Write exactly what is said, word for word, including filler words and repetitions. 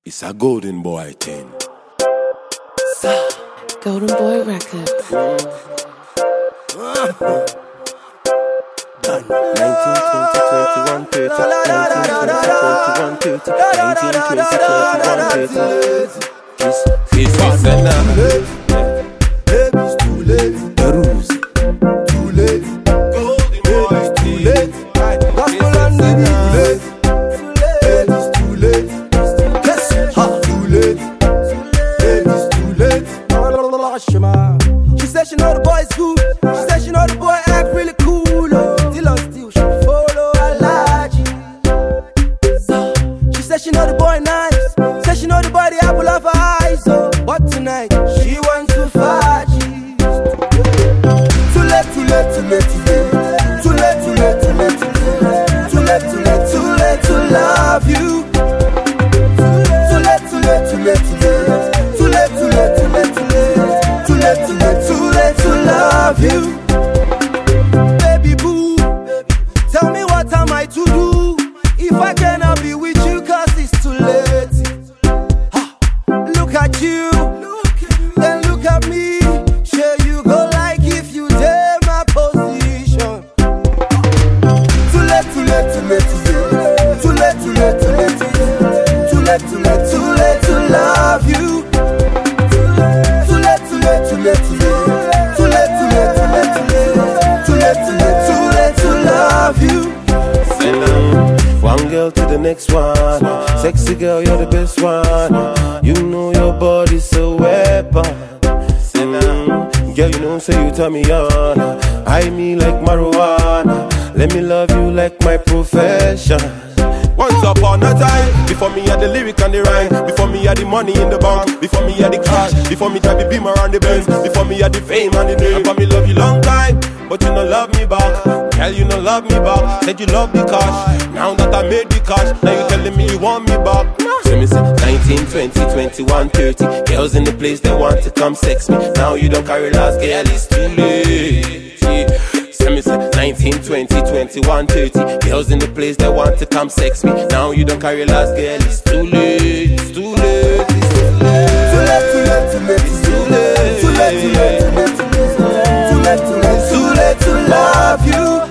It's a golden boy thing. Golden Boy Records. nineteen, twenty, twenty-one, thirty. nineteen, twenty, twenty-one, thirty. nineteen, twenty, twenty-one, thirty. This is fast now. Baby, it's too late. The rules. Too late. Golden Baby, boy it's too thing. late. Gospel and the too late. Baby, it's too late. Yes, ha, too late. Baby, it's too late. She said she know the boy is good. She said she know the boy act really cool. Oh. Still on still, she follow Alaji. She said she know the boy nice. Said she know the boy the apple of her eyes. Oh. But tonight she wants to Faji. Too late, too late, too late, too late. Too late, too late, too late, too late. Too late, too late, too late to love you. Too late, too late, too late, too late. Too late, too late, too late, too late. Too late, too late, too late to love you. Baby boo, tell me what am I to do if I cannot be with you, cause it's too late. Ha, look at you, then look at me. Sure you go like if you dare my position. Too late, too late, too late, too late. Too late, too late, too late, too late. Too late, too late, too late to love you. Too late, too late, too late, too late. Too late, too late, too late, too late. Too late, too late, too late to love you. Send them one girl to the next one. Sexy girl, you're the best one. You know your body's a weapon. Send them, girl, you know, say you turn me on. I me like marijuana. Let me love you like my profession. Once upon a time, before me had the lyric and the rhyme, before me had the money in the bank, before me had the cash, before me drive the beam around the Benz, before me had the fame and the name. Before me love you long time, but you no love me back. Girl, you no love me back. Said you love the cash. Now that I made the cash, now you telling me you want me back. So me say nineteen, twenty, twenty-one, thirty. Girls in the place that want to come sex me. Now you don't carry last, girl, it's too late. Yeah. Me say nineteen, twenty, twenty-one, thirty. Girls in the place that want to come sex me. Now you don't carry last, girl, it's too late. It's too late, it's too late. Too late, too late, too late, It's too late. too late, too late, too late, too late, too late, too late, too late to love you.